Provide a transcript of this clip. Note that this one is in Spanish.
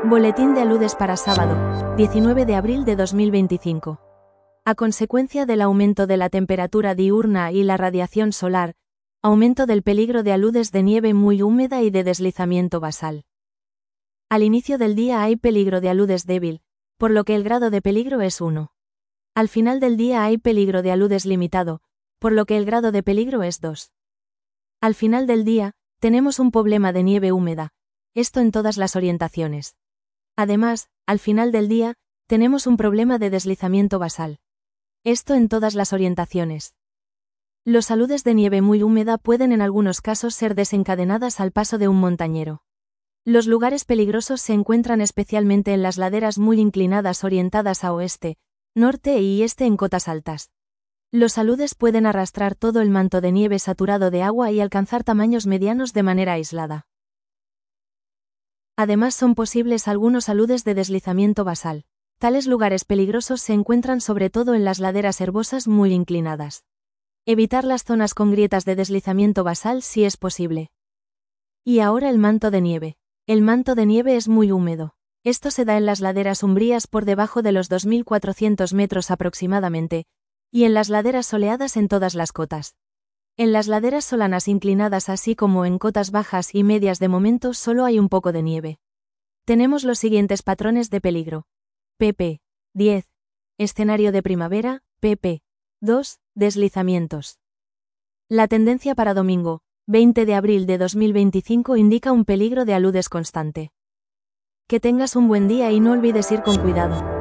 Boletín de aludes para sábado, 19 de abril de 2025. A consecuencia del aumento de la temperatura diurna y la radiación solar, aumento del peligro de aludes de nieve muy húmeda y de deslizamiento basal. Al inicio del día hay peligro de aludes débil, por lo que el grado de peligro es 1. Al final del día hay peligro de aludes limitado, por lo que el grado de peligro es 2. Al final del día, tenemos un problema de nieve húmeda, esto en todas las orientaciones. Además, al final del día, tenemos un problema de deslizamiento basal. Esto en todas las orientaciones. Los aludes de nieve muy húmeda pueden en algunos casos ser desencadenadas al paso de un montañero. Los lugares peligrosos se encuentran especialmente en las laderas muy inclinadas orientadas a oeste, norte y este en cotas altas. Los aludes pueden arrastrar todo el manto de nieve saturado de agua y alcanzar tamaños medianos de manera aislada. Además son posibles algunos aludes de deslizamiento basal. Tales lugares peligrosos se encuentran sobre todo en las laderas herbosas muy inclinadas. Evitar las zonas con grietas de deslizamiento basal si es posible. Y ahora el manto de nieve. El manto de nieve es muy húmedo. Esto se da en las laderas umbrías por debajo de los 2.400 metros aproximadamente, y en las laderas soleadas en todas las cotas. En las laderas solanas inclinadas así como en cotas bajas y medias de momento solo hay un poco de nieve. Tenemos los siguientes patrones de peligro. pp. 10. Escenario de primavera, pp. 2. Deslizamientos. La tendencia para domingo, 20 de abril de 2025 indica un peligro de aludes constante. Que tengas un buen día y no olvides ir con cuidado.